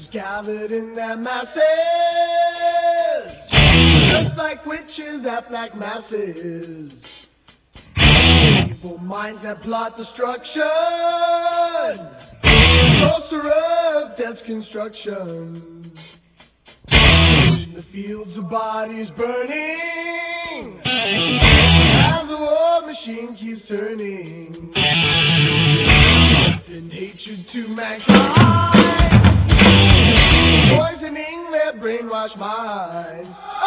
gathered in their masses, just like witches at black masses. Evil minds that plot destruction, sorcerer of death's construction. In the fields of bodies burning, as the war machine keeps turning. In hatred to mankind, poisoning their brainwashed minds.